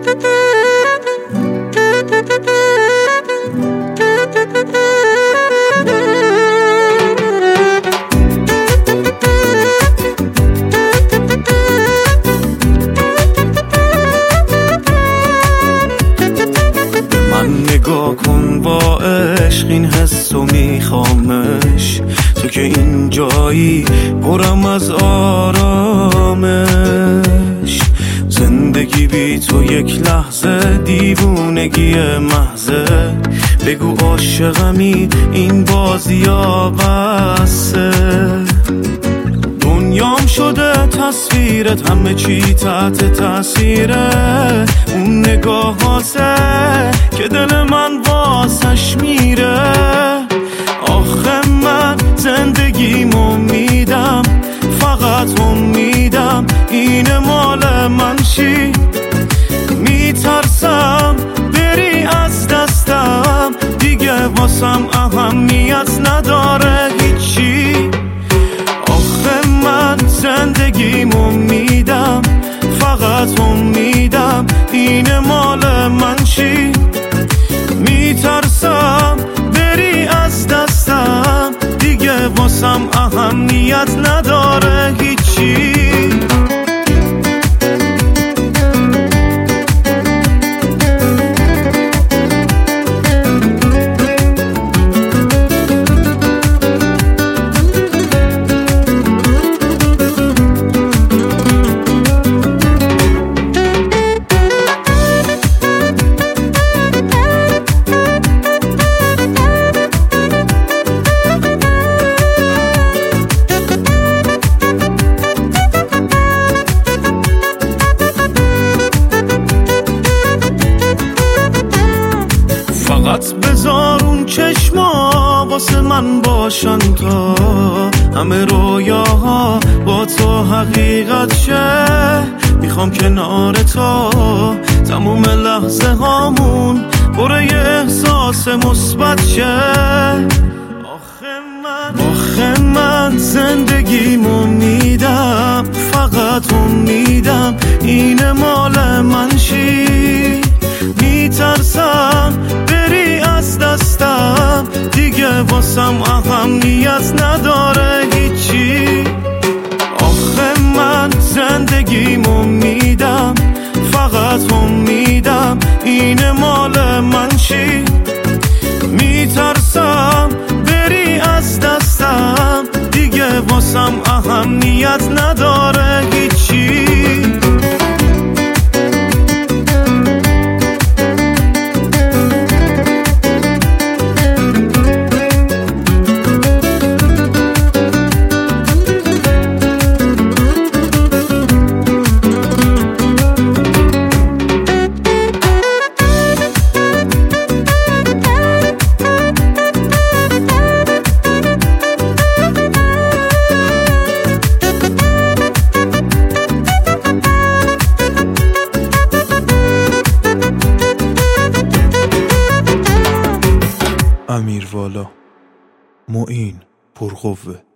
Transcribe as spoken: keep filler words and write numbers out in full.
نگاه کن با عشق این حسو میخوامش، تو که این جایی پرم از آرامش. زندگی بی تو یک لحظه دیوونگی محضه، بگو عاشقمی این بازی ها بسه. دنیام شده تصویرت، همه چی تحت تاثیره اون نگاهاته که دل من واسش میره. آخه من زندگیمو میدم، فقط امیدم این مال من چی. میترسم بری از دستم، دیگه واسم اهمیت نداره هیچی. آخه من زندگیمو میدم، فقط امیدم این مال من چی. میترسم بری از دستم، دیگه واسم اهمیت نداره هیچی. فقط بذار اون چشما واسه من باشن تا همه رویاها با تو حقیقت شه. میخوام کنار تو تموم لحظه هامون پر یه احساس مثبت شه. آخه من آخه من زندگیمو میدم، فقط امیدم این مال من چی. میترسم بری از دستم، دیگه واسم اهمیت نداره هیچی. آخه من زندگیمو میدم، فقط امیدم این مال من چی. میترسم بری از دستم، دیگه واسم اهمیت نداره هیچی. امیروالا، معین، پرقوه.